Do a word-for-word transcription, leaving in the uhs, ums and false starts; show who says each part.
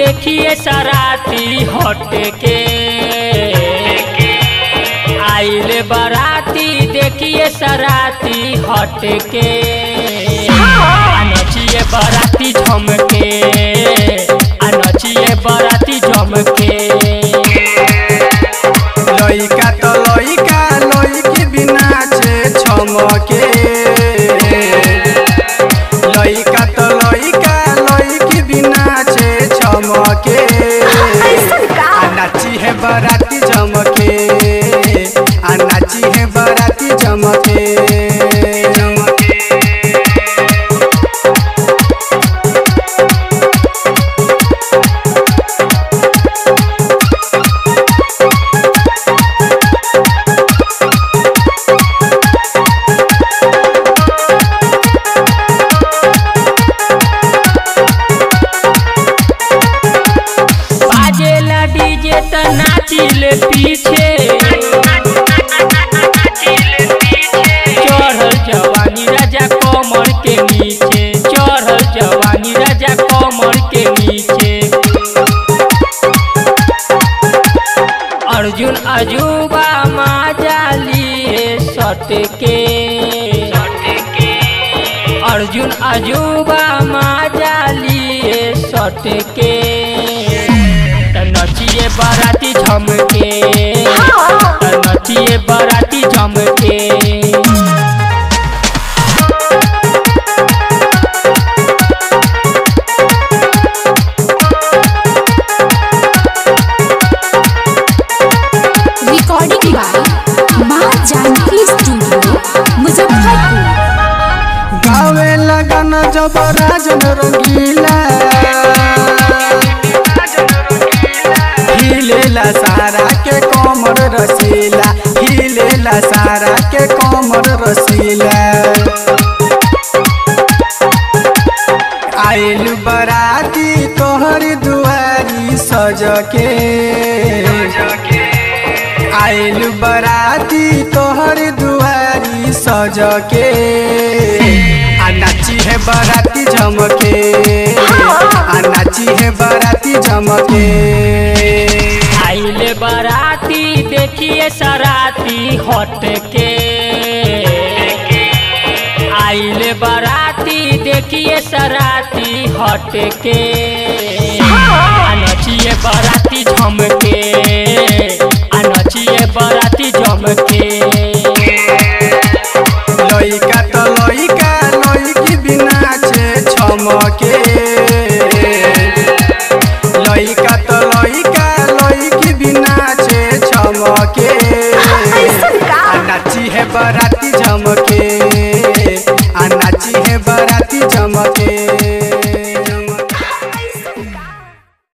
Speaker 1: देखिए सराती हट के आइले बराती देखिए सराती हट के नचिए बराती झमके नचिए बराती झमके
Speaker 2: लइका तो लइका लइकी बिना छे छमके लइका तो लइका लइकी बिना छे छमके नाची है बराती झमके आ नाची है बराती झमके
Speaker 1: डीजे त नाचिले पीछे चढ़ल जवानी राजा कमर के नीचे चढ़ल जवानी राजा कमर के नीचे अर्जुन अजूबा माजाली सट के अर्जुन अजूबा माजाली सट के नचिए बराती झमके नचिए बराती झमके
Speaker 3: रिकॉर्डिंग बाय माँ जानकी स्टूडियो मुजफ्फरपुर।
Speaker 2: गावे लगन जब राजन रंगीला हिलेला सारा के कमर रसीला हिलेला सारा के कमर रसीला आइल बराती तोहर दुआरी सज के आइल बराती तोहर दुआरी सज के आ नाची है बराती झमके आ नाची है बराती झमके
Speaker 1: आइले बराती देखिए सराती हट के आइले बराती देखिए सराती हट के नचिए बराती झमके नचिए बराती झमके
Speaker 2: लइका तो लइका लइकी बिना छे छमके